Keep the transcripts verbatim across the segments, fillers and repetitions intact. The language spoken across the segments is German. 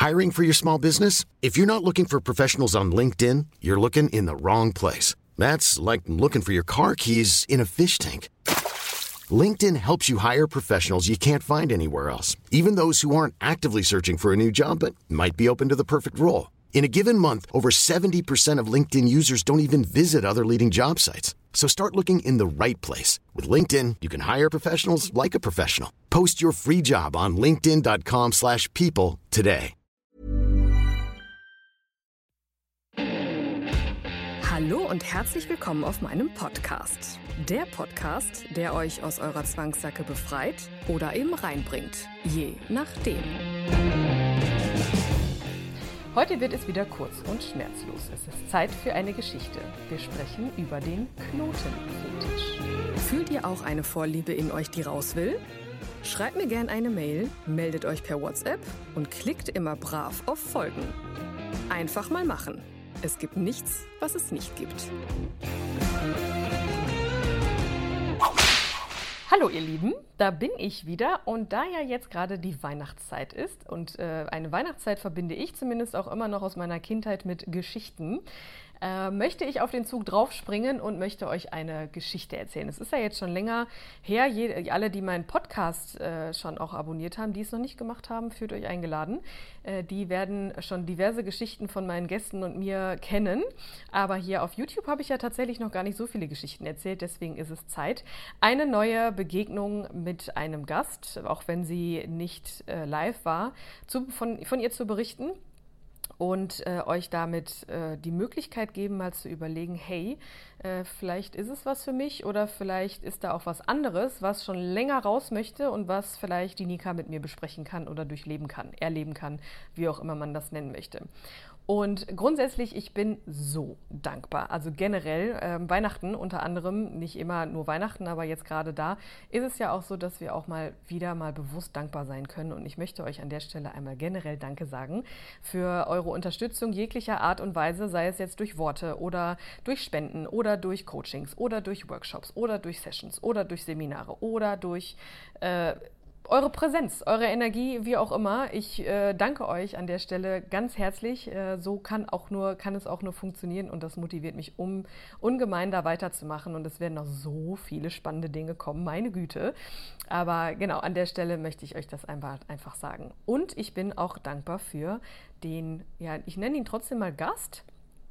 Hiring for your small business? If you're not looking for professionals on LinkedIn, you're looking in the wrong place. That's like looking for your car keys in a fish tank. LinkedIn helps you hire professionals you can't find anywhere else, even those who aren't actively searching for a new job but might be open to the perfect role. In a given month, over seventy percent of LinkedIn users don't even visit other leading job sites. So start looking in the right place. With LinkedIn, you can hire professionals like a professional. Post your free job on linkedin dot com slash people today. Hallo und herzlich willkommen auf meinem Podcast. Der Podcast, der euch aus eurer Zwangssacke befreit oder eben reinbringt. Je nachdem. Heute wird es wieder kurz und schmerzlos. Es ist Zeit für eine Geschichte. Wir sprechen über den Knotenfetisch. Fühlt ihr auch eine Vorliebe in euch, die raus will? Schreibt mir gerne eine Mail, meldet euch per WhatsApp und klickt immer brav auf Folgen. Einfach mal machen. Es gibt nichts, was es nicht gibt. Hallo ihr Lieben, da bin ich wieder und da ja jetzt gerade die Weihnachtszeit ist und äh, eine Weihnachtszeit verbinde ich zumindest auch immer noch aus meiner Kindheit mit Geschichten, äh, möchte ich auf den Zug draufspringen und möchte euch eine Geschichte erzählen. Es ist ja jetzt schon länger her, je, alle, die meinen Podcast äh, schon auch abonniert haben, die es noch nicht gemacht haben, fühlt euch eingeladen. Äh, die werden schon diverse Geschichten von meinen Gästen und mir kennen, aber hier auf YouTube habe ich ja tatsächlich noch gar nicht so viele Geschichten erzählt, deswegen ist es Zeit, eine neue Begegnung mit einem Gast, auch wenn sie nicht äh, live war, zu, von, von ihr zu berichten. Und äh, euch damit äh, die Möglichkeit geben, mal zu überlegen, hey, äh, vielleicht ist es was für mich oder vielleicht ist da auch was anderes, was schon länger raus möchte und was vielleicht die Nika mit mir besprechen kann oder durchleben kann, erleben kann, wie auch immer man das nennen möchte. Und grundsätzlich, ich bin so dankbar. Also generell äh, Weihnachten unter anderem, nicht immer nur Weihnachten, aber jetzt gerade da, ist es ja auch so, dass wir auch mal wieder mal bewusst dankbar sein können. Und ich möchte euch an der Stelle einmal generell Danke sagen für eure Unterstützung jeglicher Art und Weise, sei es jetzt durch Worte oder durch Spenden oder durch Coachings oder durch Workshops oder durch Sessions oder durch Seminare oder durch äh, eure Präsenz, eure Energie, wie auch immer. Ich äh, danke euch an der Stelle ganz herzlich. Äh, so kann auch nur, kann es auch nur funktionieren und das motiviert mich um, ungemein da weiterzumachen und es werden noch so viele spannende Dinge kommen, meine Güte. Aber genau, an der Stelle möchte ich euch das einfach, einfach sagen. Und ich bin auch dankbar für den, ja, ich nenne ihn trotzdem mal Gast.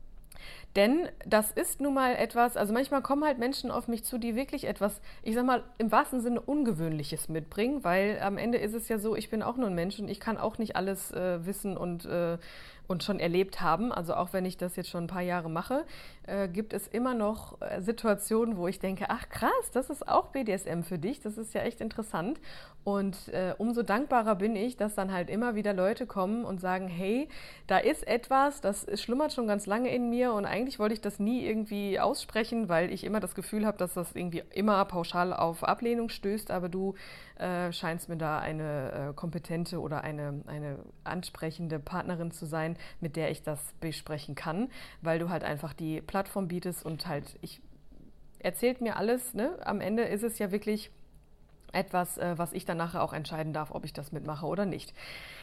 Denn das ist nun mal etwas, also manchmal kommen halt Menschen auf mich zu, die wirklich etwas, ich sag mal, im wahrsten Sinne Ungewöhnliches mitbringen, weil am Ende ist es ja so, ich bin auch nur ein Mensch und ich kann auch nicht alles äh, wissen und, äh, und schon erlebt haben. Also auch wenn ich das jetzt schon ein paar Jahre mache, äh, gibt es immer noch äh, Situationen, wo ich denke, ach krass, das ist auch B D S M für dich, das ist ja echt interessant. Und äh, umso dankbarer bin ich, dass dann halt immer wieder Leute kommen und sagen, hey, da ist etwas, das schlummert schon ganz lange in mir und eigentlich wollte ich das nie irgendwie aussprechen, weil ich immer das Gefühl habe, dass das irgendwie immer pauschal auf Ablehnung stößt, aber du äh, scheinst mir da eine äh, kompetente oder eine, eine ansprechende Partnerin zu sein, mit der ich das besprechen kann, weil du halt einfach die Plattform bietest und halt, ich erzählt mir alles, ne? Am Ende ist es ja wirklich etwas, was ich dann nachher auch entscheiden darf, ob ich das mitmache oder nicht.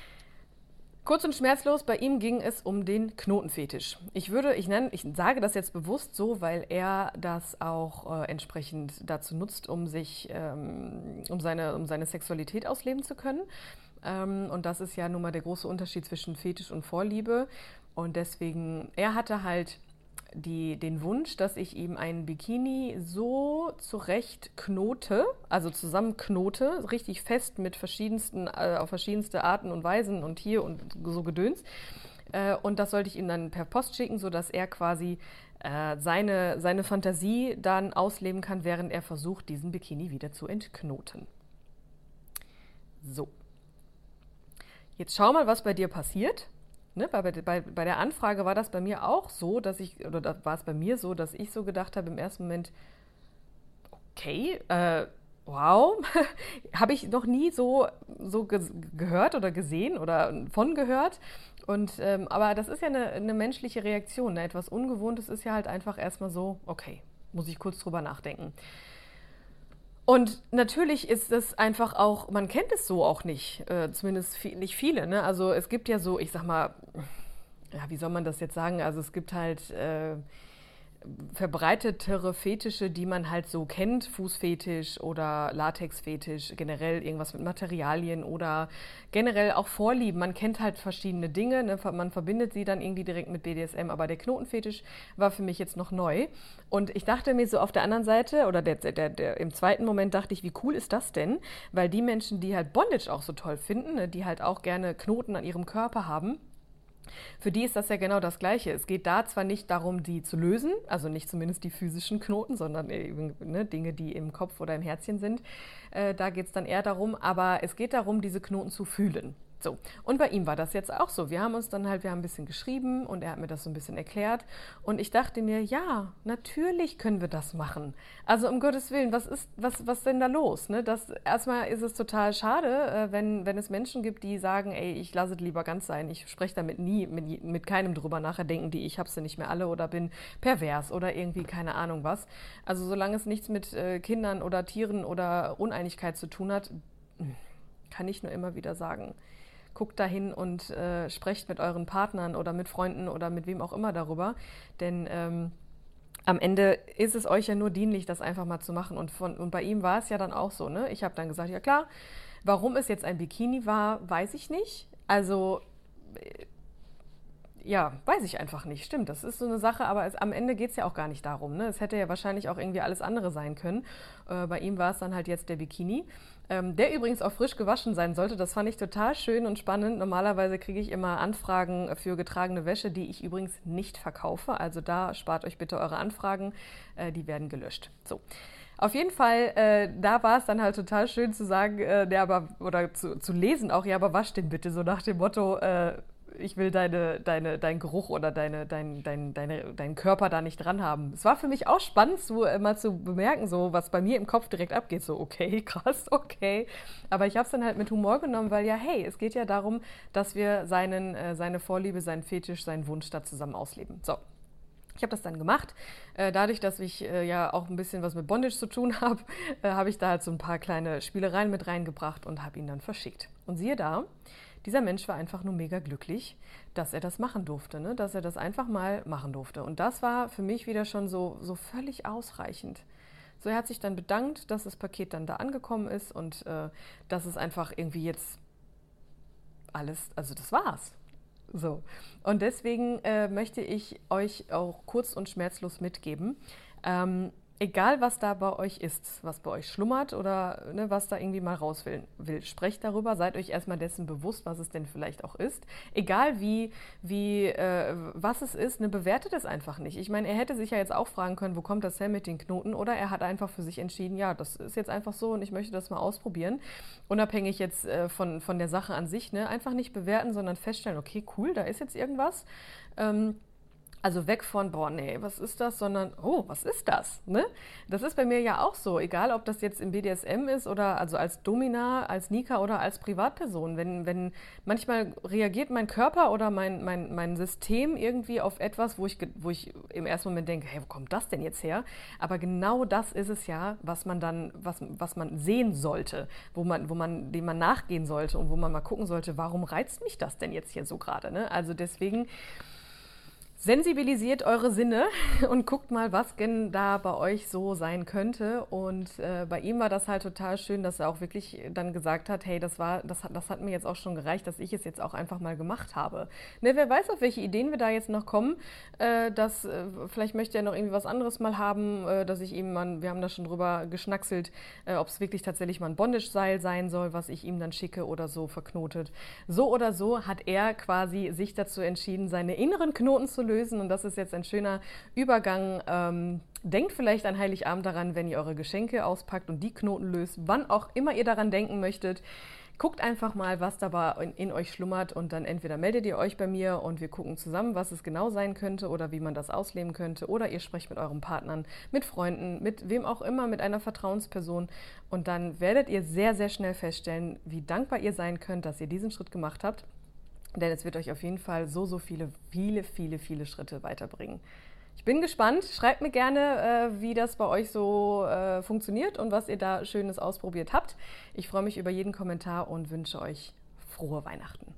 Kurz und schmerzlos, bei ihm ging es um den Knotenfetisch. Ich würde, ich nenne, ich sage das jetzt bewusst so, weil er das auch äh, entsprechend dazu nutzt, um sich, ähm, um seine, um seine Sexualität ausleben zu können. Ähm, und das ist ja nun mal der große Unterschied zwischen Fetisch und Vorliebe. Und deswegen, er hatte halt Die, den Wunsch, dass ich ihm einen Bikini so zurecht knote, also zusammenknote, richtig fest mit verschiedensten, äh, auf verschiedenste Arten und Weisen und hier und so Gedöns. Äh, und das sollte ich ihm dann per Post schicken, sodass er quasi äh, seine, seine Fantasie dann ausleben kann, während er versucht, diesen Bikini wieder zu entknoten. So. Jetzt schau mal, was bei dir passiert. Ne, bei, bei, bei der Anfrage war das bei mir auch so, dass ich, oder da war es bei mir so, dass ich so gedacht habe im ersten Moment, okay, äh, wow, habe ich noch nie so, so ge- gehört oder gesehen oder von gehört. Und, ähm, aber das ist ja eine, eine menschliche Reaktion, ne? Etwas Ungewohntes ist ja halt einfach erstmal so, okay, muss ich kurz drüber nachdenken. Und natürlich ist es einfach auch, man kennt es so auch nicht, äh, zumindest vi- nicht viele. Ne? Also es gibt ja so, ich sag mal, ja, wie soll man das jetzt sagen? Also es gibt halt äh, verbreitetere Fetische, die man halt so kennt, Fußfetisch oder Latexfetisch, generell irgendwas mit Materialien oder generell auch Vorlieben. Man kennt halt verschiedene Dinge, ne? Man verbindet sie dann irgendwie direkt mit B D S M, aber der Knotenfetisch war für mich jetzt noch neu. Und ich dachte mir so auf der anderen Seite, oder der, der, der, im zweiten Moment dachte ich, wie cool ist das denn? Weil die Menschen, die halt Bondage auch so toll finden, ne? Die halt auch gerne Knoten an ihrem Körper haben, für die ist das ja genau das Gleiche. Es geht da zwar nicht darum, die zu lösen, also nicht zumindest die physischen Knoten, sondern eben ne, Dinge, die im Kopf oder im Herzchen sind. Äh, da geht es dann eher darum, aber es geht darum, diese Knoten zu fühlen. So, und bei ihm war das jetzt auch so. Wir haben uns dann halt, wir haben ein bisschen geschrieben und er hat mir das so ein bisschen erklärt. Und ich dachte mir, ja, natürlich können wir das machen. Also um Gottes Willen, was ist, was, was denn da los? Ne? Das, erstmal ist es total schade, äh, wenn, wenn es Menschen gibt, die sagen, ey, ich lasse es lieber ganz sein. Ich spreche damit nie mit, mit keinem drüber nachher, denken die, ich habe sie nicht mehr alle oder bin pervers oder irgendwie keine Ahnung was. Also solange es nichts mit äh, Kindern oder Tieren oder Uneinigkeit zu tun hat, kann ich nur immer wieder sagen, guckt dahin und äh, sprecht mit euren Partnern oder mit Freunden oder mit wem auch immer darüber. Denn ähm, am Ende ist es euch ja nur dienlich, das einfach mal zu machen. Und, von, und bei ihm war es ja dann auch so. Ne? Ich habe dann gesagt, ja klar, warum es jetzt ein Bikini war, weiß ich nicht. Also ja, weiß ich einfach nicht. Stimmt, das ist so eine Sache, aber es, am Ende geht es ja auch gar nicht darum. Ne? Es hätte ja wahrscheinlich auch irgendwie alles andere sein können. Äh, bei ihm war es dann halt jetzt der Bikini, ähm, der übrigens auch frisch gewaschen sein sollte. Das fand ich total schön und spannend. Normalerweise kriege ich immer Anfragen für getragene Wäsche, die ich übrigens nicht verkaufe. Also da spart euch bitte eure Anfragen, äh, die werden gelöscht. So. Auf jeden Fall, äh, da war es dann halt total schön zu sagen, äh, ja, aber, oder zu, zu lesen auch, ja, aber wasch den bitte, so nach dem Motto, äh, ich will deine, deine, deinen Geruch oder deine, dein, dein, deine, deinen Körper da nicht dran haben. Es war für mich auch spannend, so, äh, mal zu bemerken, so, was bei mir im Kopf direkt abgeht. So, okay, krass, okay. Aber ich habe es dann halt mit Humor genommen, weil ja, hey, es geht ja darum, dass wir seinen, äh, seine Vorliebe, seinen Fetisch, seinen Wunsch da zusammen ausleben. So. Ich habe das dann gemacht. Äh, dadurch, dass ich äh, ja auch ein bisschen was mit Bondage zu tun habe, äh, habe ich da halt so ein paar kleine Spielereien mit reingebracht und habe ihn dann verschickt. Und siehe da, dieser Mensch war einfach nur mega glücklich, dass er das machen durfte, ne? Dass er das einfach mal machen durfte. Und das war für mich wieder schon so, so völlig ausreichend. So, er hat sich dann bedankt, dass das Paket dann da angekommen ist und äh, dass es einfach irgendwie jetzt alles, also das war's. So, und deswegen äh, möchte ich euch auch kurz und schmerzlos mitgeben, ähm, egal was da bei euch ist, was bei euch schlummert oder ne, was da irgendwie mal raus will, will, sprecht darüber, seid euch erstmal dessen bewusst, was es denn vielleicht auch ist. Egal wie, wie äh, was es ist, ne, bewertet es einfach nicht. Ich meine, er hätte sich ja jetzt auch fragen können, wo kommt das her mit den Knoten, oder er hat einfach für sich entschieden, ja, das ist jetzt einfach so und ich möchte das mal ausprobieren. Unabhängig jetzt äh, von, von der Sache an sich, ne, einfach nicht bewerten, sondern feststellen, okay, cool, da ist jetzt irgendwas. Ähm, Also weg von, boah, nee, was ist das, sondern, oh, was ist das? Ne? Das ist bei mir ja auch so, egal ob das jetzt im B D S M ist oder also als Domina, als Nika oder als Privatperson. Wenn, wenn manchmal reagiert mein Körper oder mein, mein, mein System irgendwie auf etwas, wo ich, wo ich im ersten Moment denke, hey, wo kommt das denn jetzt her? Aber genau das ist es ja, was man dann, was, was man sehen sollte, wo man, wo man, dem man nachgehen sollte und wo man mal gucken sollte, warum reizt mich das denn jetzt hier so gerade? Ne? Also deswegen sensibilisiert eure Sinne und guckt mal, was denn da bei euch so sein könnte. Und äh, bei ihm war das halt total schön, dass er auch wirklich dann gesagt hat, hey, das war, das hat, das hat mir jetzt auch schon gereicht, dass ich es jetzt auch einfach mal gemacht habe. Ne, wer weiß, auf welche Ideen wir da jetzt noch kommen. Äh, dass, äh, vielleicht möchte er noch irgendwie was anderes mal haben, äh, dass ich ihm, mal, wir haben da schon drüber geschnackselt, äh, ob es wirklich tatsächlich mal ein Bondage-Seil sein soll, was ich ihm dann schicke oder so verknotet. So oder so hat er quasi sich dazu entschieden, seine inneren Knoten zu lösen. Und das ist jetzt ein schöner Übergang. Ähm, denkt vielleicht an Heiligabend daran, wenn ihr eure Geschenke auspackt und die Knoten löst, wann auch immer ihr daran denken möchtet. Guckt einfach mal, was dabei in, in euch schlummert und dann entweder meldet ihr euch bei mir und wir gucken zusammen, was es genau sein könnte oder wie man das ausleben könnte, oder ihr sprecht mit euren Partnern, mit Freunden, mit wem auch immer, mit einer Vertrauensperson, und dann werdet ihr sehr, sehr schnell feststellen, wie dankbar ihr sein könnt, dass ihr diesen Schritt gemacht habt. Denn es wird euch auf jeden Fall so, so viele, viele, viele, viele Schritte weiterbringen. Ich bin gespannt. Schreibt mir gerne, äh, wie das bei euch so äh, funktioniert und was ihr da Schönes ausprobiert habt. Ich freue mich über jeden Kommentar und wünsche euch frohe Weihnachten.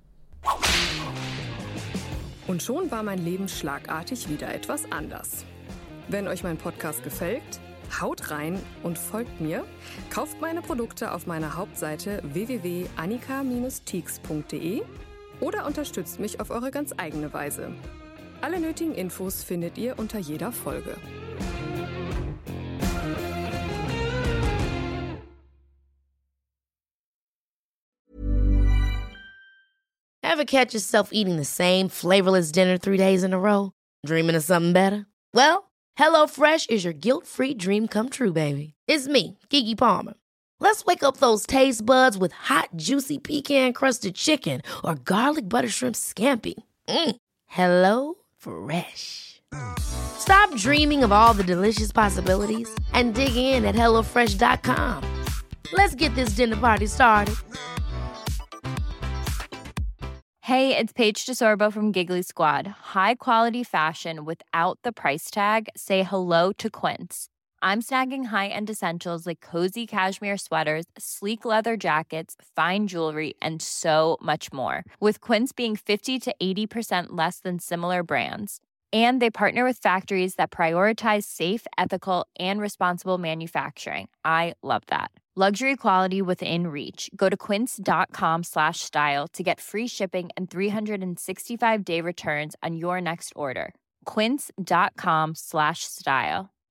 Und schon war mein Leben schlagartig wieder etwas anders. Wenn euch mein Podcast gefällt, haut rein und folgt mir. Kauft meine Produkte auf meiner Hauptseite w w w punkt annika Bindestrich tieks punkt de oder unterstützt mich auf eure ganz eigene Weise. Alle nötigen Infos findet ihr unter jeder Folge. Ever catch yourself eating the same flavorless dinner three days in a row? Dreaming of something better? Well, HelloFresh is your guilt-free dream come true, baby. It's me, Keke Palmer. Let's wake up those taste buds with hot, juicy pecan-crusted chicken or garlic butter shrimp scampi. Mm. Hello Fresh. Stop dreaming of all the delicious possibilities and dig in at hello fresh dot com. Let's get this dinner party started. Hey, it's Paige DeSorbo from Giggly Squad. High quality fashion without the price tag. Say hello to Quince. I'm snagging high-end essentials like cozy cashmere sweaters, sleek leather jackets, fine jewelry, and so much more. With Quince being fifty to eighty percent less than similar brands. And they partner with factories that prioritize safe, ethical, and responsible manufacturing. I love that. Luxury quality within reach. Go to quince.com slash style to get free shipping and three sixty-five day returns on your next order. Quince.com slash style.